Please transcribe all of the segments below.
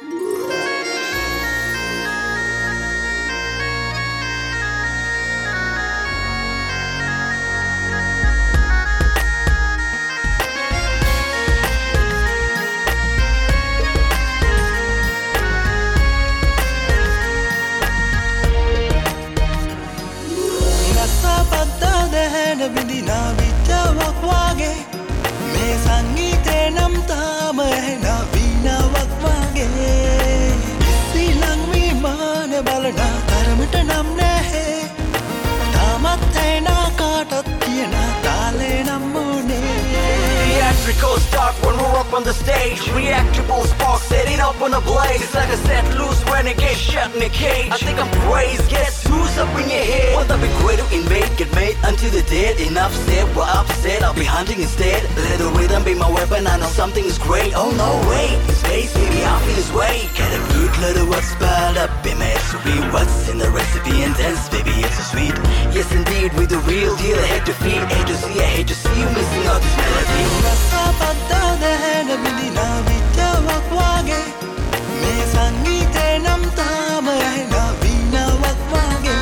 විඳිනා විච්චාවක් වාගේ මේ සංගීතේ නම් තාම ඇහෙනා වීණාවක් වාගේ ශ්‍රීලං විමාන බලනා තරමට නම් නැහැ තාමත් ඇහෙනා කාටත් කියනා තාලේ නම් ඕනේ Theatrical start when we're up on the stage. Reactable spark setting up on a blaze. It's like a set loose renegade shut in a cage. I think I'm praised. Guess who's up in your head? What the big way to invade? Get made unto the dead. Enough said, we're upset. I'll be hunting instead. Let the rhythm be my weapon. I know something is great. Oh no, wait. In space, baby, I feel this way. Get a root letter, what's piled up in my recipe. What's in the recipe? Intense, baby, it's so sweet. Yes, indeed, with the real deal. Head to feet, A to Z. I hate to see you missing out this melody. දැහැන විඳිනා විච්චාවක් වාගේ මේ සංගීතේ නම් තාම ඇහෙනා වීණාවක් වාගේ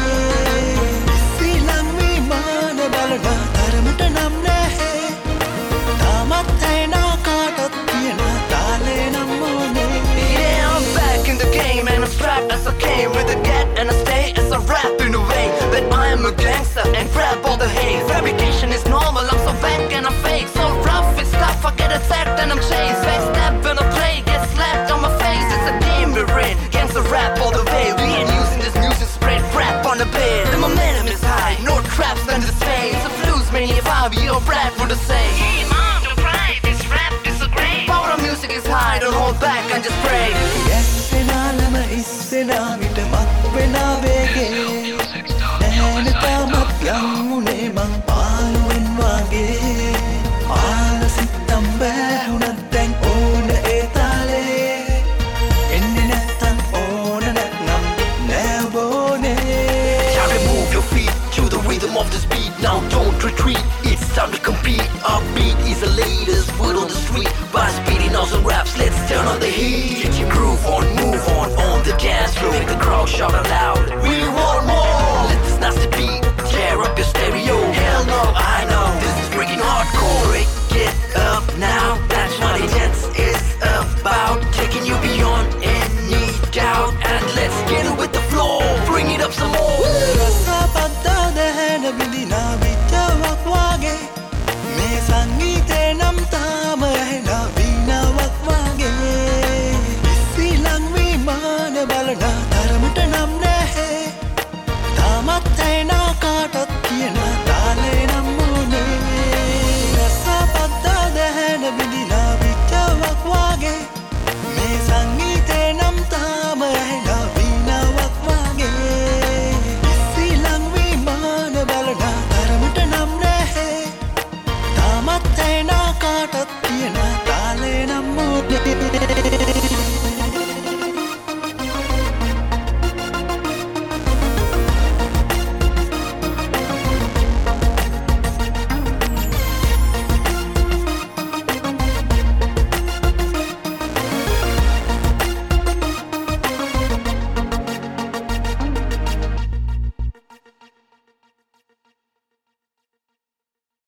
ශ්‍රීලං විමාන බලනා තරමට නම් නැහැ තාමත් ඇහෙනා කාටත් කියනා තාලේ නම් ඕනේ Yeah, I'm back in the game and I'm strapped as I came with a get and I stay as I rap in a way that I am a gangster and grab all the hate. Fabrication is normal, I'm so fake and I'm fake, so rough it's tough. I get attacked and I'm chased. Backstab when I play, get slapped on my face. It's a game we're in, gangsta rap all the way. We ain't using this music, spread rap on the bed. The momentum is high, no traps than the same. It's a blues mania vibe, you don't rap for the same. Hey mom, don't cry, this rap is so great. Power of music is high, don't hold back and just pray. ගැස්සෙනාලම ඉස්සෙනා විට මත් වෙනා වේගේ දැහැන තාමත් යම්මුනේ මං පාළුවෙන් වාගේ පාල සිත්තම් බෑහුණත් දැන් ඕන ඒ තාලේ එන්නේ නැත්තම් ඕන නැත්නම් නෑබෝනේ Time to move your feet to the rhythm of this beat. Now don't retreat, it's time to compete. Our beat is the latest word on the street. By speeding out some raps, let's turn on the heat. Get your groove on, move on the dance floor. Make the crowd shout aloud. We